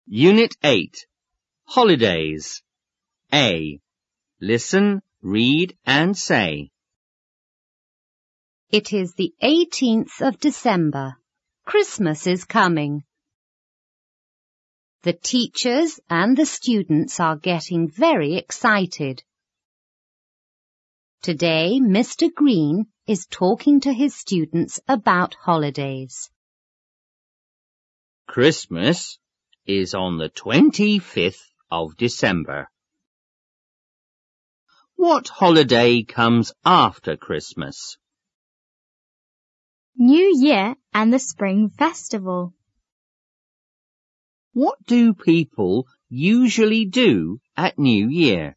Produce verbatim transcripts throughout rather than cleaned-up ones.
Unit eight. Holidays. A. Listen, read and say. It is the eighteenth of December. Christmas is coming. The teachers and the students are getting very excited. Today, Mister Green is talking to his students about holidays. Christmas is on the twenty-fifth of December. What holiday comes after Christmas? New Year and the Spring Festival. What do people usually do at New Year?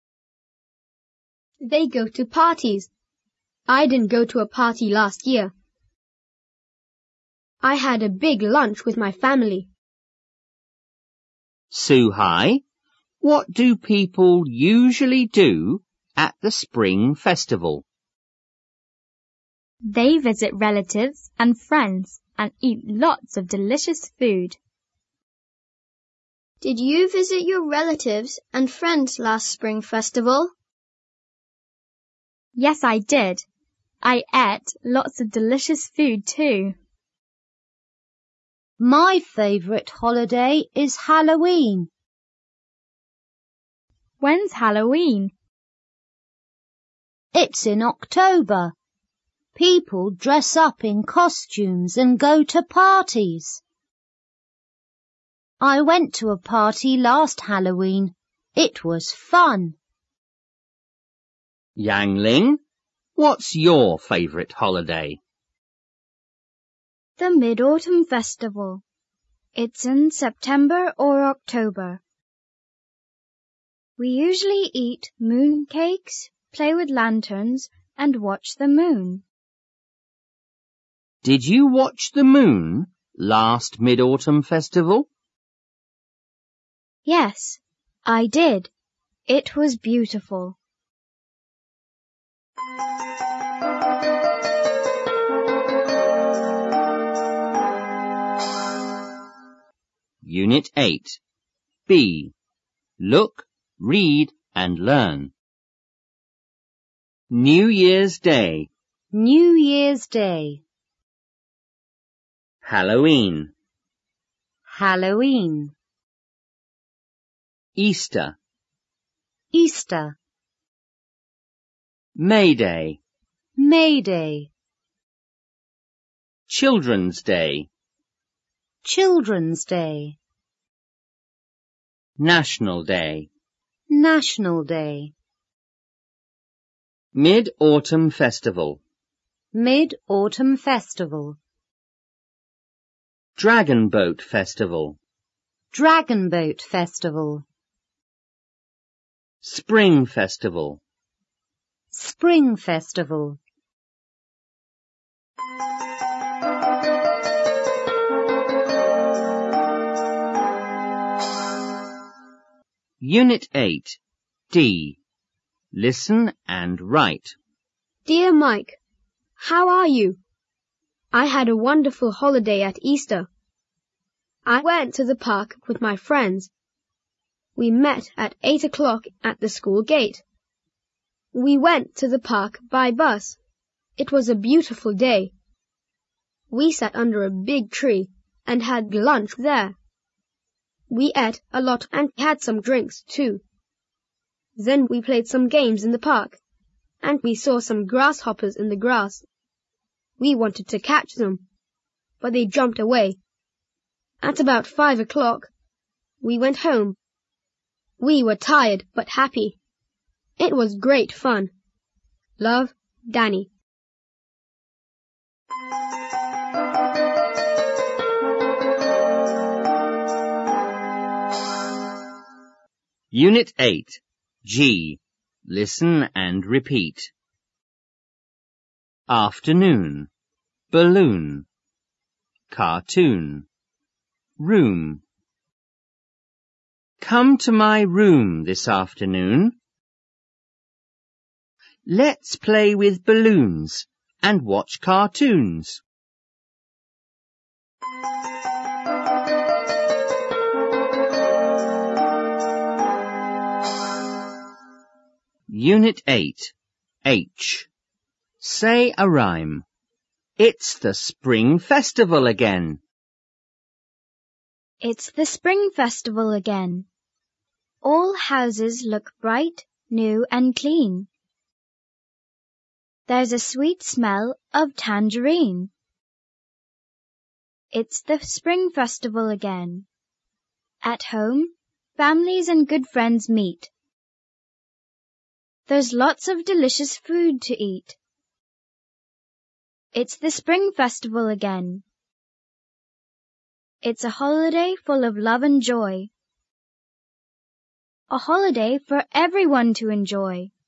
They go to parties. I didn't go to a party last year. I had a big lunch with my family. Suhai, what do people usually do at the Spring Festival? They visit relatives and friends and eat lots of delicious food. Did you visit your relatives and friends last Spring Festival? Yes, I did. I ate lots of delicious food too. My favourite holiday is Halloween. When's Halloween? It's in October. People dress up in costumes and go to parties. I went to a party last Halloween. It was fun. Yang Ling, what's your favourite holiday? The Mid-Autumn Festival. It's in September or October. We usually eat moon cakes, play with lanterns, and watch the moon. Did you watch the moon last Mid-Autumn Festival? Yes, I did. It was beautiful. Unit eight. B. Look, read and learn. New Year's Day. New Year's Day. Halloween. Halloween. Easter. Easter. May Day. May Day. Children's Day. Children's Day. National Day. National Day. Mid-Autumn Festival. Mid-Autumn Festival. Dragon Boat Festival. Dragon Boat Festival. Spring Festival. Spring Festival. Unit eight. D. Listen and write. Dear Mike, how are you? I had a wonderful holiday at Easter. I went to the park with my friends. We met at eight o'clock at the school gate. We went to the park by bus. It was a beautiful day. We sat under a big tree and had lunch there. We ate a lot and had some drinks too. Then we played some games in the park, and we saw some grasshoppers in the grass. We wanted to catch them, but they jumped away. At about five o'clock, we went home. We were tired but happy. It was great fun. Love, Danny. Unit eight. G. Listen and repeat. Afternoon. Balloon. Cartoon. Room. Come to my room this afternoon. Let's play with balloons and watch cartoons. Unit eight. H. Say a rhyme. It's the Spring Festival again. It's the Spring Festival again. All houses look bright, new and clean. There's a sweet smell of tangerine. It's the Spring Festival again. At home, families and good friends meet. There's lots of delicious food to eat. It's the Spring Festival again. It's a holiday full of love and joy. A holiday for everyone to enjoy.